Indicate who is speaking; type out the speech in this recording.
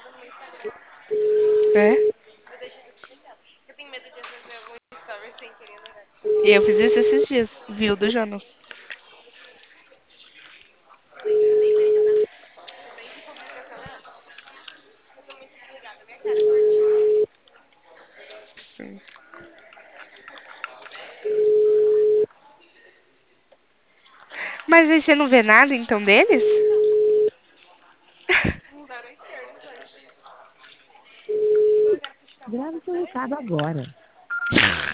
Speaker 1: É? Eu fiz isso esses dias, viu, do Jonas. Sim. Mas aí você não vê nada então deles?
Speaker 2: Grave seu recado agora.